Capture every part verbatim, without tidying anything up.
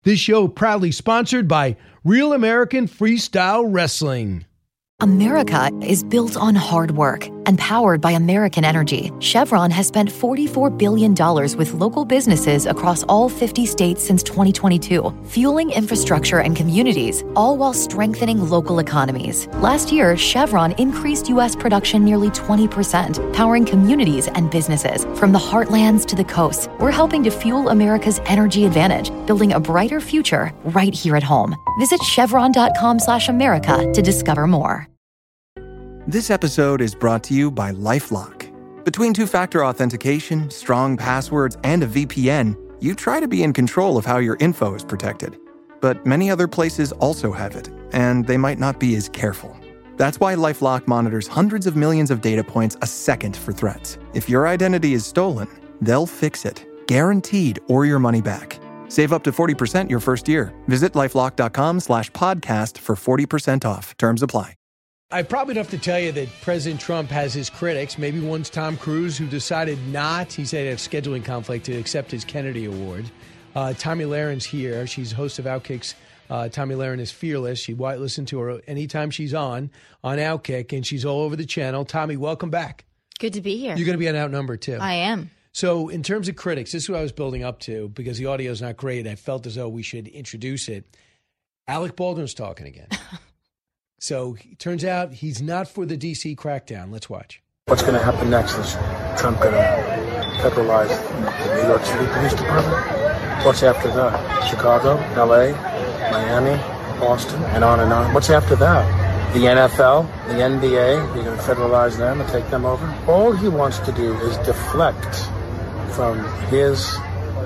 This show proudly sponsored by Real American Freestyle Wrestling. America is built on hard work and powered by American Energy. Chevron has spent forty-four billion dollars with local businesses across all fifty states since twenty twenty-two, fueling infrastructure and communities, all while strengthening local economies. Last year, Chevron increased U S production nearly twenty percent, powering communities and businesses. From the heartlands to the coasts, we're helping to fuel America's energy advantage, building a brighter future right here at home. Visit chevron.com slash America to discover more. This episode is brought to you by LifeLock. Between two-factor authentication, strong passwords, and a V P N, you try to be in control of how your info is protected. But many other places also have it, and they might not be as careful. That's why LifeLock monitors hundreds of millions of data points a second for threats. If your identity is stolen, they'll fix it, guaranteed, or your money back. Save up to forty percent your first year. Visit LifeLock.com slash podcast for forty percent off. Terms apply. I probably don't have to tell you that President Trump has his critics. Maybe one's Tom Cruise, who decided not, he said he had a scheduling conflict, to accept his Kennedy Award. Uh, Tomi Lahren's here. She's host of Outkick's. Uh, Tomi Lahren is fearless. You might listen to her anytime she's on, on Outkick, and she's all over the channel. Tomi, welcome back. Good to be here. You're going to be on Outnumbered, too. I am. So in terms of critics, this is what I was building up to, because the audio is not great. I felt as though we should introduce it. Alec Baldwin's talking again. So it turns out he's not for the D C crackdown. Let's watch. What's going to happen next? Is Trump going to federalize the New York City Police Department? What's after that? Chicago, L A, Miami, Boston, and on and on. What's after that? The N F L, the N B A, you're going to federalize them and take them over? All he wants to do is deflect from his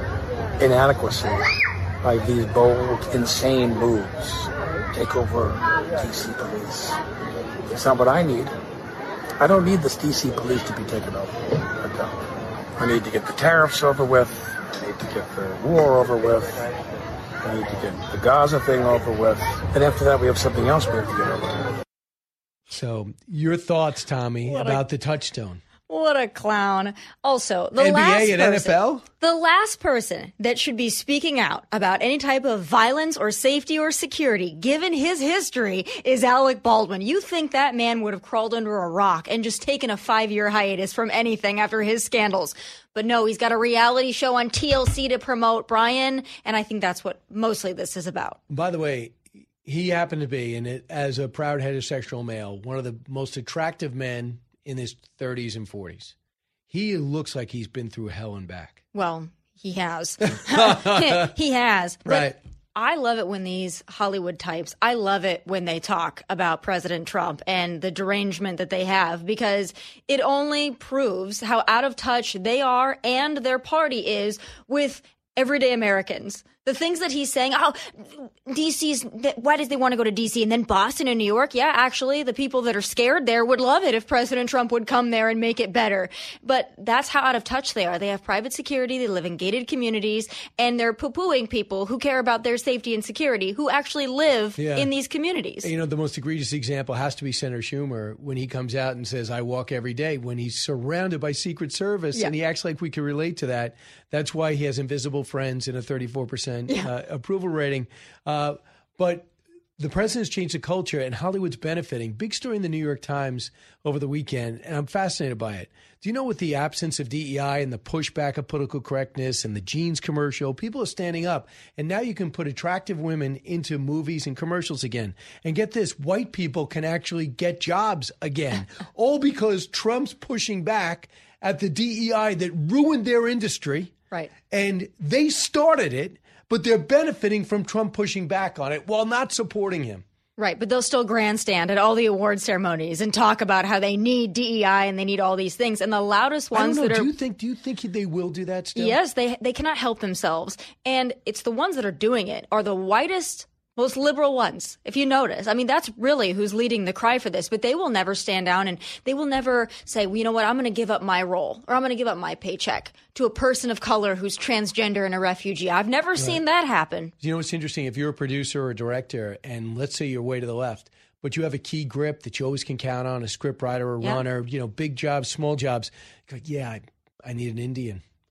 inadequacy by these bold, insane moves. Take over D C police. It's not what I need. I don't need this D C police to be taken over. I don't. I need to get the tariffs over with. I need to get the war over with. I need to get the Gaza thing over with. And after that, we have something else we have to get over with. So your thoughts, Tomi, what about a, the touchstone? What a clown. Also, the N B A last and person, N F L? The last person that should be speaking out about any type of violence or safety or security, given his history, is Alec Baldwin. You think that man would have crawled under a rock and just taken a five-year hiatus from anything after his scandals. But no, he's got a reality show on T L C to promote, Brian, and I think that's what mostly this is about. By the way, he happened to be, and it, as a proud heterosexual male, one of the most attractive men in his thirties and forties. He looks like he's been through hell and back. Well, he has. He has. But right. I love it when these Hollywood types, I love it when they talk about President Trump and the derangement that they have, because it only proves how out of touch they are and their party is with everyday Americans. The things that he's saying, oh, D C's, why does they want to go to D C? And then Boston and New York? Yeah, actually, the people that are scared there would love it if President Trump would come there and make it better. But that's how out of touch they are. They have private security, they live in gated communities, and they're poo-pooing people who care about their safety and security, who actually live yeah. in these communities. You know, the most egregious example has to be Senator Schumer when he comes out and says, I walk every day, when he's surrounded by Secret Service, yeah. and he acts like we can relate to that. That's why he has invisible friends and a thirty-four percent Yeah. Uh, approval rating. Uh, but the president's changed the culture, and Hollywood's benefiting. Big story in the New York Times over the weekend, and I'm fascinated by it. Do you know, with the absence of D E I and the pushback of political correctness and the jeans commercial, people are standing up. And now you can put attractive women into movies and commercials again. And get this, white people can actually get jobs again. All because Trump's pushing back at the D E I that ruined their industry. Right. And they started it, but they're benefiting from Trump pushing back on it while not supporting him. Right, but they'll still grandstand at all the award ceremonies and talk about how they need D E I and they need all these things. And the loudest ones I don't know, that are... Do you think, do you think they will do that still? Yes, they they cannot help themselves. And it's the ones that are doing it are the whitest, most liberal ones, if you notice. I mean, that's really who's leading the cry for this. But they will never stand down and they will never say, well, you know what, I'm going to give up my role or I'm going to give up my paycheck to a person of color who's transgender and a refugee. I've never right. seen that happen. You know what's interesting? If you're a producer or a director and let's say you're way to the left, but you have a key grip that you always can count on, a script writer or yeah. runner, you know, big jobs, small jobs. Go, yeah, I, I need an Indian.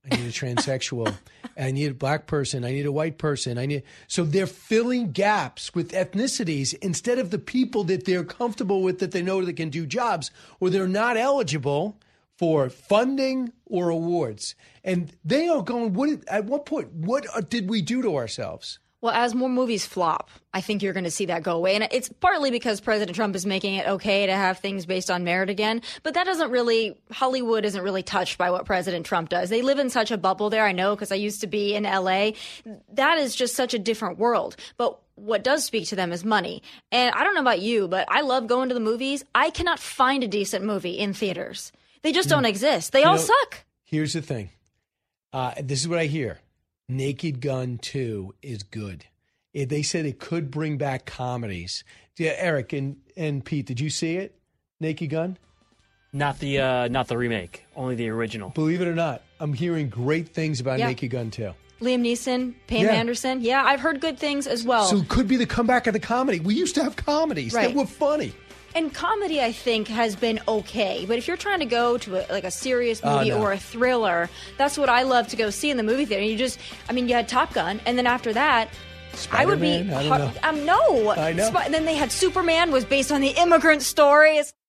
I need a transsexual. I need a black person. I need a white person. I need so they're filling gaps with ethnicities instead of the people that they're comfortable with, that they know that can do jobs, or they're not eligible for funding or awards. And they are going, what at what point, what did we do to ourselves? Well, as more movies flop, I think you're going to see that go away. And it's partly because President Trump is making it okay to have things based on merit again. But that doesn't really, Hollywood isn't really touched by what President Trump does. They live in such a bubble there. I know, because I used to be in L A. That is just such a different world. But what does speak to them is money. And I don't know about you, but I love going to the movies. I cannot find a decent movie in theaters. They just don't exist. They You all know, suck. Here's the thing. Uh, this is what I hear. Naked Gun two is good. It, they said it could bring back comedies. Yeah, Eric and, and Pete, did you see it? Naked Gun? Not the uh, not the remake, only the original. Believe it or not, I'm hearing great things about Yeah. Naked Gun two. Liam Neeson, Pam Yeah. Anderson. Yeah, I've heard good things as well. So it could be the comeback of the comedy. We used to have comedies Right. that were funny. And comedy, I think, has been okay. But if you're trying to go to a, like a serious Oh, movie no. or a thriller, that's what I love to go see in the movie theater. You just, I mean, you had Top Gun, and then after that, I would be. Spider-Man? I don't know. Um, no, I know. Sp- then they had Superman, was based on the immigrant story. It's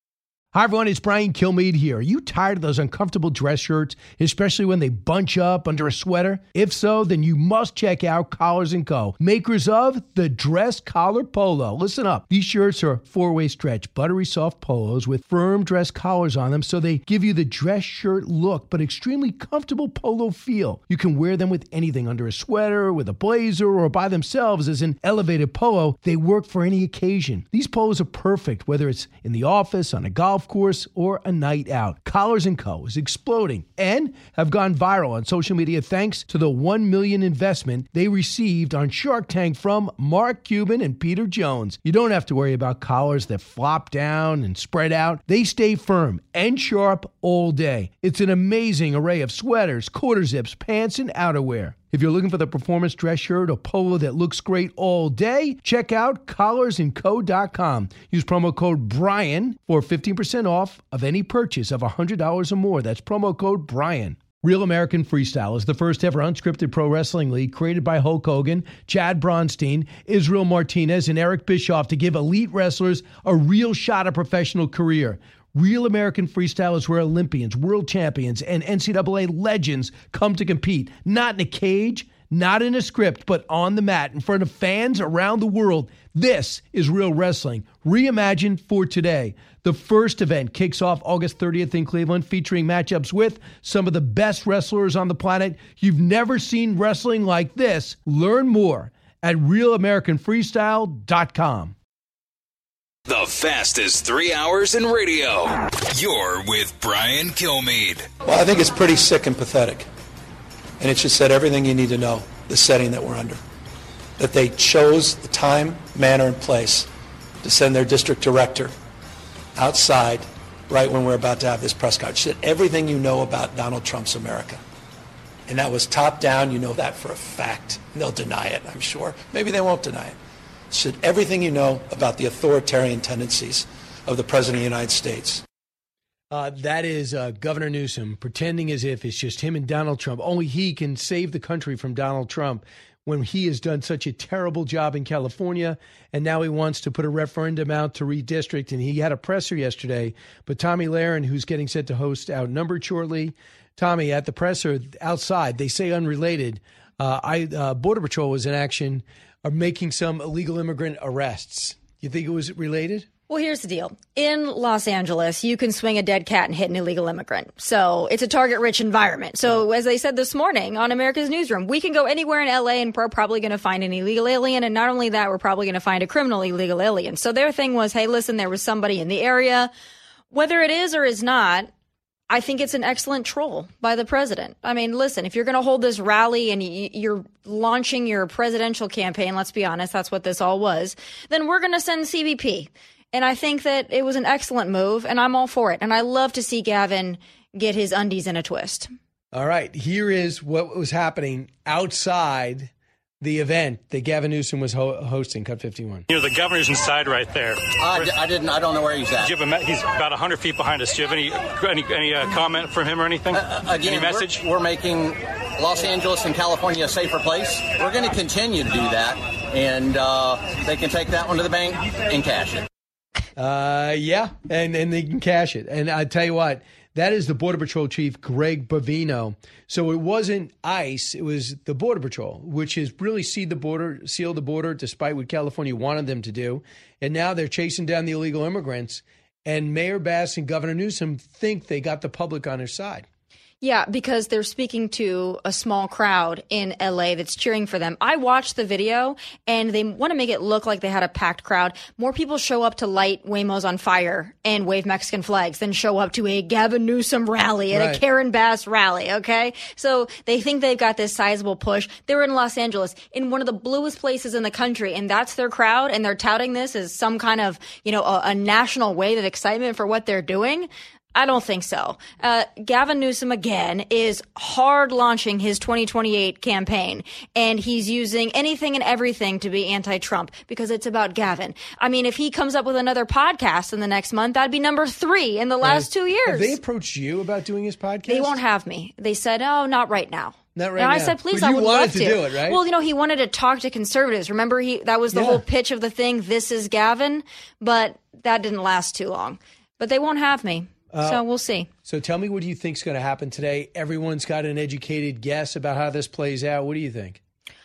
Hi, everyone. It's Brian Kilmeade here. Are you tired of those uncomfortable dress shirts, especially when they bunch up under a sweater? If so, then you must check out Collars and Co., makers of the Dress Collar Polo. Listen up. These shirts are four-way stretch, buttery soft polos with firm dress collars on them, so they give you the dress shirt look, but extremely comfortable polo feel. You can wear them with anything, under a sweater, with a blazer, or by themselves as an elevated polo. They work for any occasion. These polos are perfect, whether it's in the office, on a golf course, or a night out. Collars and Co. is exploding and have gone viral on social media thanks to the one million dollars investment they received on Shark Tank from Mark Cuban and Peter Jones. You don't have to worry about collars that flop down and spread out. They stay firm and sharp all day. It's an amazing array of sweaters, quarter zips, pants, and outerwear. If you're looking for the performance dress shirt or polo that looks great all day, check out collars and co dot com. Use promo code Brian for fifteen percent off of any purchase of one hundred dollars or more. That's promo code Brian. Real American Freestyle is the first ever unscripted pro wrestling league created by Hulk Hogan, Chad Bronstein, Israel Martinez, and Eric Bischoff to give elite wrestlers a real shot at professional career. Real American Freestyle is where Olympians, world champions, and N C double A legends come to compete. Not in a cage, not in a script, but on the mat in front of fans around the world. This is real wrestling, reimagined for today. The first event kicks off August thirtieth in Cleveland, featuring matchups with some of the best wrestlers on the planet. You've never seen wrestling like this. Learn more at real american freestyle dot com. The fastest three hours in radio. You're with Brian Kilmeade. Well, I think it's pretty sick and pathetic. And it just said everything you need to know, the setting that we're under. That they chose the time, manner, and place to send their district director outside right when we're about to have this press conference. Said everything you know about Donald Trump's America. And that was top down. You know that for a fact. And they'll deny it, I'm sure. Maybe they won't deny it. Said everything you know about the authoritarian tendencies of the President of the United States. Uh, that is uh, Governor Newsom pretending as if it's just him and Donald Trump. Only he can save the country from Donald Trump when he has done such a terrible job in California. And now he wants to put a referendum out to redistrict. And he had a presser yesterday. But Tommy Lahren, who's getting set to host Outnumbered shortly, Tommy, at the presser outside, they say unrelated, uh, I uh, Border Patrol was in action, are making some illegal immigrant arrests. You think it was related? Well, here's the deal. In Los Angeles, you can swing a dead cat and hit an illegal immigrant. So it's a target-rich environment. So as they said this morning on America's Newsroom, we can go anywhere in L A and we're probably going to find an illegal alien. And not only that, we're probably going to find a criminal illegal alien. So their thing was, hey, listen, there was somebody in the area. Whether it is or is not, I think it's an excellent troll by the president. I mean, listen, if you're going to hold this rally and you're launching your presidential campaign, let's be honest, that's what this all was, then we're going to send C B P. And I think that it was an excellent move, and I'm all for it. And I love to see Gavin get his undies in a twist. All right. Here is what was happening outside the event that Gavin Newsom was ho- hosting, Cut fifty-one. You know, the governor's inside right there. Uh, I didn't. I don't know where he's at. Do you have a, he's about one hundred feet behind us. Do you have any any, any uh, comment from him or anything? Uh, again, any message? We're, we're making Los Angeles and California a safer place. We're going to continue to do that, and uh, they can take that one to the bank and cash it. Uh, yeah, and, and they can cash it. And I tell you what, that is the Border Patrol Chief, Greg Bavino. So it wasn't ICE, it was the Border Patrol, which has really sealed the border, sealed the border despite what California wanted them to do. And now they're chasing down the illegal immigrants. And Mayor Bass and Governor Newsom think they got the public on their side. Yeah, because they're speaking to a small crowd in L A that's cheering for them. I watched the video, and they want to make it look like they had a packed crowd. More people show up to light Waymos on fire and wave Mexican flags than show up to a Gavin Newsom rally and Right. a Karen Bass rally, okay? So they think they've got this sizable push. They're in Los Angeles, in one of the bluest places in the country, and that's their crowd, and they're touting this as some kind of, you know, a, a national wave of excitement for what they're doing. I don't think so. Uh, Gavin Newsom, again, is hard launching his twenty twenty-eight campaign, and he's using anything and everything to be anti-Trump because it's about Gavin. I mean, if he comes up with another podcast in the next month, that'd be number three in the last two years. Have they approached you about doing his podcast? They won't have me. They said, oh, not right now. Not right and now. I said, please, But I you would wanted love to to. do it, right? Well, you know, he wanted to talk to conservatives. Remember, he that was the Yeah. whole pitch of the thing, this is Gavin, but that didn't last too long. But they won't have me. Uh, so we'll see. So tell me, what do you think's going to happen today? Everyone's got an educated guess about how this plays out. What do you think?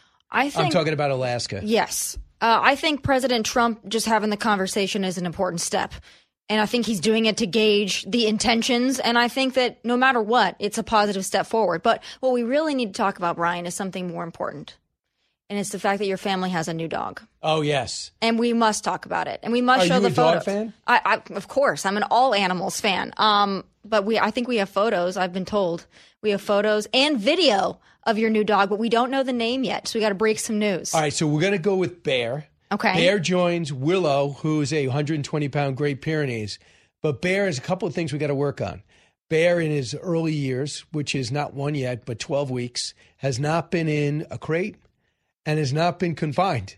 I think I'm talking about Alaska. Yes. Uh, I think President Trump just having the conversation is an important step. And I think he's doing it to gauge the intentions. And I think that no matter what, it's a positive step forward. But what we really need to talk about, Brian, is something more important. And it's the fact that your family has a new dog. Oh, yes. And we must talk about it. And we must Are show you the a dog photos. fan? I, I, of course, I'm an all animals fan. Um, but we, I think we have photos. I've been told we have photos and video of your new dog, but we don't know the name yet. So we got to break some news. All right, so we're going to go with Bear. Okay. Bear joins Willow, who is a one hundred twenty pound Great Pyrenees. But Bear has a couple of things we got to work on. Bear in his early years, which is not one yet, but twelve weeks, has not been in a crate and has not been confined.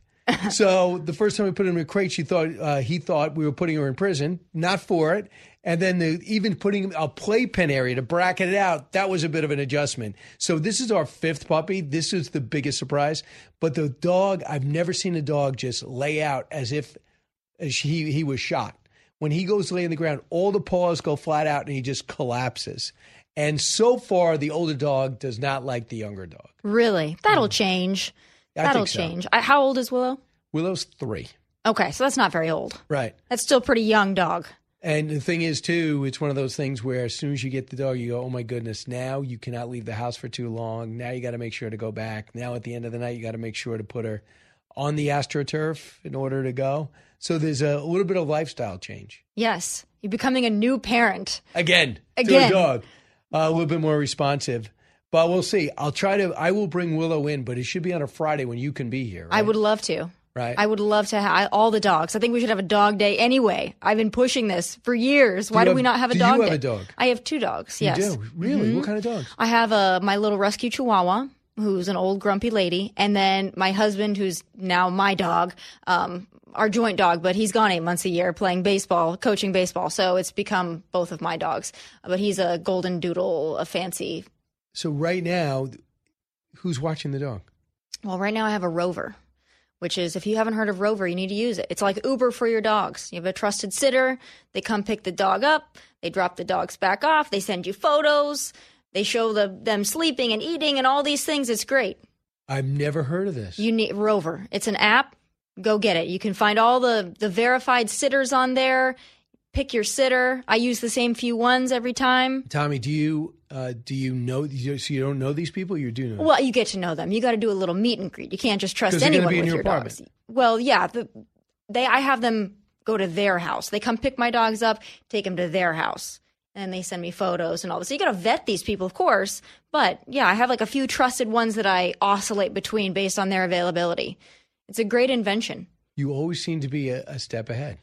So the first time we put him in a crate, she thought uh, he thought we were putting her in prison, not for it. And then the, even putting a playpen area to bracket it out, that was a bit of an adjustment. So this is our fifth puppy. This is the biggest surprise. But the dog, I've never seen a dog just lay out as if as he, he was shot. When he goes to lay on the ground, all the paws go flat out and he just collapses. And so far, the older dog does not like the younger dog. Really? That'll change. I That'll think so. change. I, how old is Willow? Willow's three. Okay, so that's not very old. Right. That's still a pretty young dog. And the thing is, too, it's one of those things where as soon as you get the dog, you go, oh, my goodness, now you cannot leave the house for too long. Now you got to make sure to go back. Now at the end of the night, you got to make sure to put her on the AstroTurf in order to go. So there's a little bit of lifestyle change. Yes. You're becoming a new parent. Again. Again. To a dog. Uh, a little bit more responsive. But we'll see. I'll try to, I will bring Willow in, but it should be on a Friday when you can be here. Right? I would love to. Right. I would love to have all the dogs. I think we should have a dog day anyway. I've been pushing this for years. Why Do do, you we have- not have a do dog you day? have a dog? I have two dogs, You yes. do? Really? Mhm. What kind of dogs? I have a, my little rescue Chihuahua, who's an old grumpy lady, and then my husband, who's now my dog, um, our joint dog, but he's gone eight months a year playing baseball, coaching baseball. So it's become both of my dogs. But he's a golden doodle, a fancy. So right now, who's watching the dog? Well, right now I have a Rover, which is, if you haven't heard of Rover, you need to use it. It's like Uber for your dogs. You have a trusted sitter. They come pick the dog up. They drop the dogs back off. They send you photos. They show the, them sleeping and eating and all these things. It's great. I've never heard of this. You need Rover. It's an app. Go get it. You can find all the, the verified sitters on there. Pick your sitter. I use the same few ones every time. Tommy, do you uh, do you know? So you don't know these people? You do know. Well, you get to know them. You got to do a little meet and greet. You can't just trust 'Cause they're gonna anyone be in with your your apartment. dogs. Well, yeah. The, they. I have them go to their house. They come pick my dogs up, take them to their house, and they send me photos and all this. So you got to vet these people, of course. But yeah, I have like a few trusted ones that I oscillate between based on their availability. It's a great invention. You always seem to be a, a step ahead.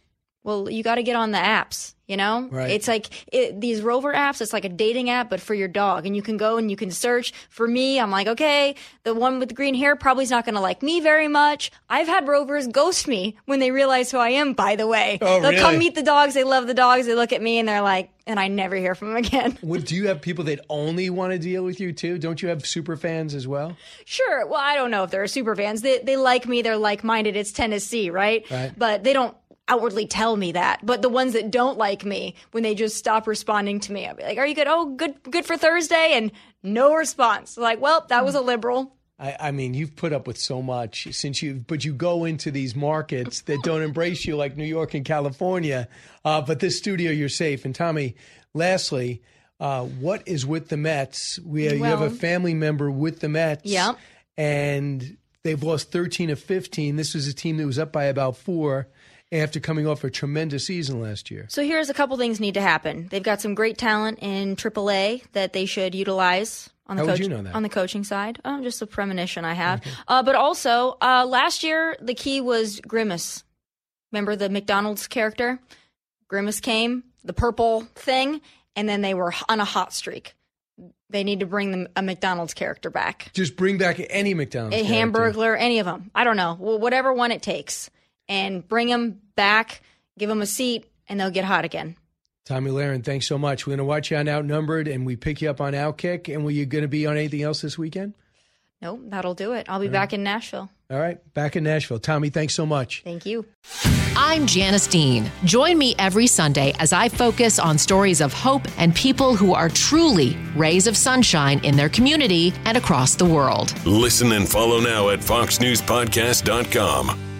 Well, you got to get on the apps, you know? Right. It's like it, these Rover apps, it's like a dating app, but for your dog. And you can go and you can search. For me, I'm like, okay, the one with the green hair probably is not going to like me very much. I've had Rovers ghost me when they realize who I am, by the way. Oh, They'll really? come meet the dogs. They love the dogs. They look at me and they're like, and I never hear from them again. What, do you have people that only want to deal with you too? Don't you have super fans as well? Sure. Well, I don't know if they're super fans. They, they like me. They're like-minded. It's Tennessee, right? Right. But they don't outwardly tell me that. But the ones that don't like me, when they just stop responding to me, I'll be like, are you good? Oh, good good for Thursday? And no response. Like, well, that was a liberal. I, I mean, you've put up with so much since you, but you go into these markets that don't embrace you like New York and California. Uh, but this studio, you're safe. And Tommy, lastly, uh, what is with the Mets? We well, you have a family member with the Mets. Yep. And they've lost thirteen of fifteen. This was a team that was up by about four after coming off a tremendous season last year. So here's a couple things need to happen. They've got some great talent in triple A that they should utilize on the How coach, would you know that? on the coaching side. Oh, just a premonition I have. Okay. Uh, but also, uh, last year the key was Grimace. Remember the McDonald's character? Grimace came, the purple thing, and then they were on a hot streak. They need to bring them a McDonald's character back. Just bring back any McDonald's a character. Hamburglar, any of them. I don't know. Well, whatever one it takes. And bring them back, give them a seat, and they'll get hot again. Tomi Lahren, thanks so much. We're going to watch you on Outnumbered, and we pick you up on Outkick. And were you going to be on anything else this weekend? Nope, that'll do it. I'll be All back right. in Nashville. All right, back in Nashville. Tomi, thanks so much. Thank you. I'm Janice Dean. Join me every Sunday as I focus on stories of hope and people who are truly rays of sunshine in their community and across the world. Listen and follow now at fox news podcast dot com.